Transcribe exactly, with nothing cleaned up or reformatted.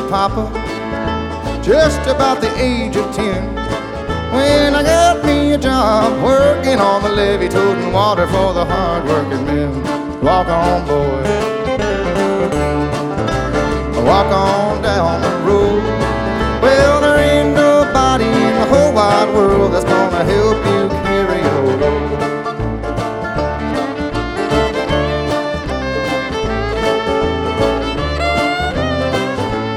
papa, just about the age of ten, when I got me a job working on the levee, toting water for the hard-working men. Walk on, boy, walk on.